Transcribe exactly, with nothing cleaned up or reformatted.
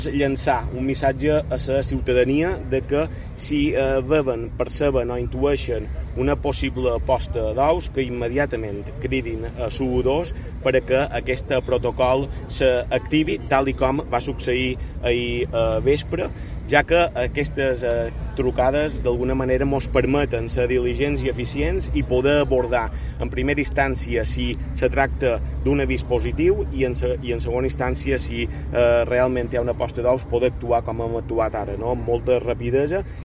llançar un missatge a la ciutadania de que si eh, veuen, perceben o intueixen una possible posta d'ous, que immediatament cridin a S U dos per a que aquest protocol s'activi, tal i com va succeir ahir a vespre, ja que aquestes eh, trucades d'alguna manera ens permeten ser diligents i eficients i poder abordar en primera instància si se tracta d'un avís positiu i en, se, i en segona instància si eh, realment hi ha una posta d'ous poder actuar com hem actuat ara, no? Amb molta rapidesa.